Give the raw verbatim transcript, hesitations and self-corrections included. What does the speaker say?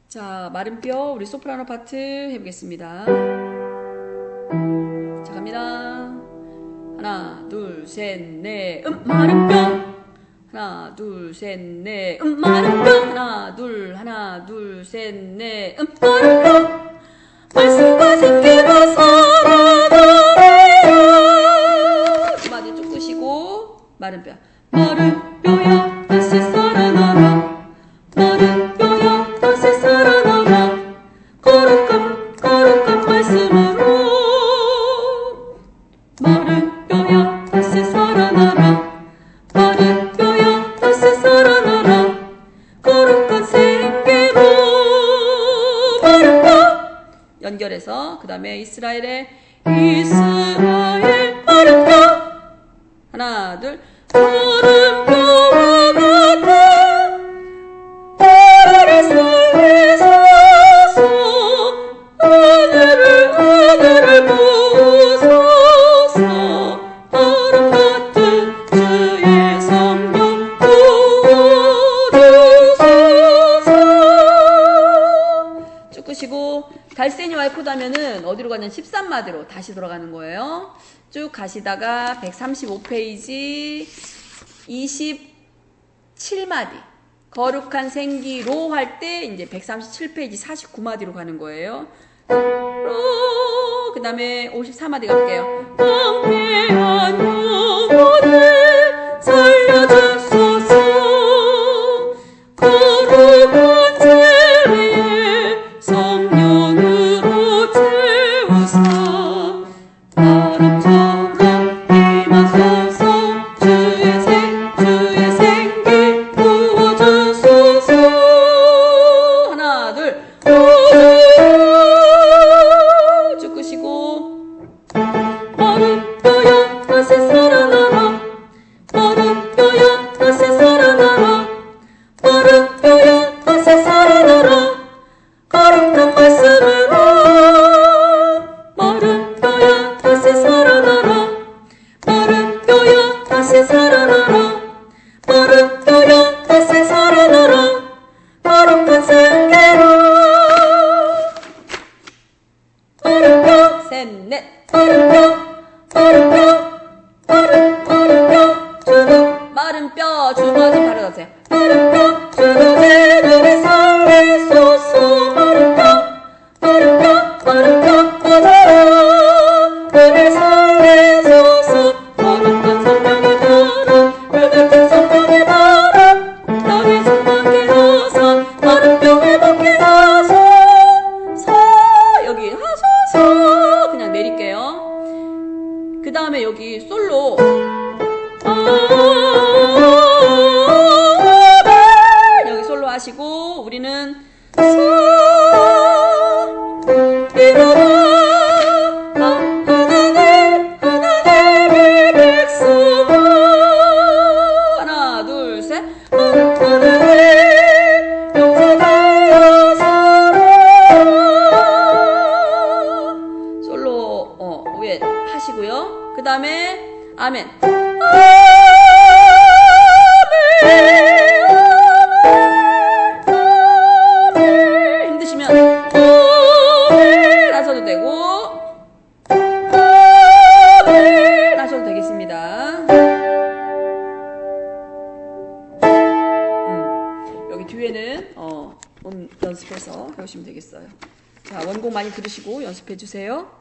자, 마른 뼈 우리 소프라노 파트 해보겠습니다. 자, 갑니다. 하나, 둘, 셋, 넷, 음, 마른 뼈. 하나, 둘, 셋, 넷, 음, 마른 뼈. 하나, 둘, 하나, 둘, 셋, 넷, 음, 마른 뼈. 말씀과 생기가 살아나래요. 두 마디 쭉 끄시고 마른 뼈. 마른 뼈야 다시 살아나라. 마른 뼈야 다시 살아나라. 거룩한 거룩한 말씀으로. 마른 뼈야 다시 살아나라. 마른 뼈야 다시 살아나라. 거룩한 생기로. 마른 뼈 연결해서 그 다음에 이스라엘의 이스라엘 마른 뼈. 하나 둘. 마른 뼈와 같아 나를 살리소서. 하늘을 하늘을 부으소서. 마른 같은 주의 성령 부어주소서. 쭉 끄시고 달세니 왈코다면은 어디로 가냐면 십삼 마디로 다시 돌아가는 거예요. 쭉 가시다가 백삼십오 페이지 이십칠 마디 거룩한 생기로 할 때 이제 백삼십칠 페이지 사십구 마디로 가는 거예요. 그 다음에 오십사 마디 갈게요. 황폐한 영혼을 살려주소서. 거룩한 진리의 성령으로 채우사. 바람처럼 임하소서. 주의 생 주의 생기 부어주소서. 하나 둘 쭉 끄시고 마른 뼈야 다시 살아나라. 마른 뼈야 다시 살아나라. 마른 뼈야 다시 살아나라. 거룩한 말씀으로. 마른 뼈야 다시 살아나라. 마른 뼈야 다시 살아나라. 마른 뼈야 다시 살아나라. 거룩한 생기로. 마른 뼈 셋 넷 마른 뼈 마른 뼈 마른 마른 뼈 주는 마른 뼈 주머니 바로 넣으세요. 마른 뼈 주는 애들을 살리소서. 마른 뼈 마른 뼈 마른 뼈 받아라. 은혜 살리소서. 거룩한 성령의 바람 거룩한 성령의 바람 너희 성령께 나서 마른 뼈 회복해 나서 서 여기 하소서 그냥 내릴게요. 그 다음에 여기 솔로 여기 솔로 하시고 우리는 하나님의 백성아 하나 둘 셋 하나님 용서되어 살아. 솔로 어 위에 하시고요. 그 다음에 아멘 아멘 아멘 힘드시면 아멘 하셔도 되고 아멘 하셔도 되겠습니다. 음, 여기 뒤에는 어, 음, 연습해서 해오시면 되겠어요. 자, 원곡 많이 들으시고 연습해 주세요.